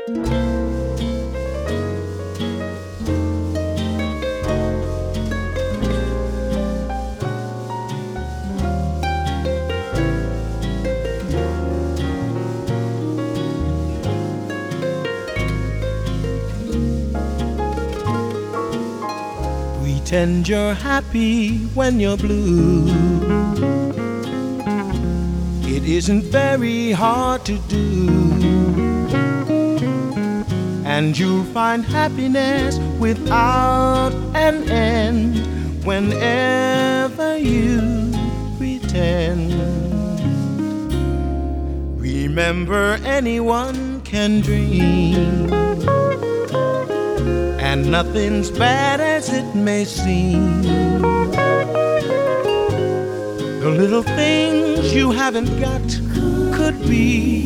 Pretend you're happy when you're blue. It isn't very hard to do, and you'll find happiness without an end whenever you pretend. Remember, anyone can dream, and nothing's bad as it may seem. The little things you haven't got could be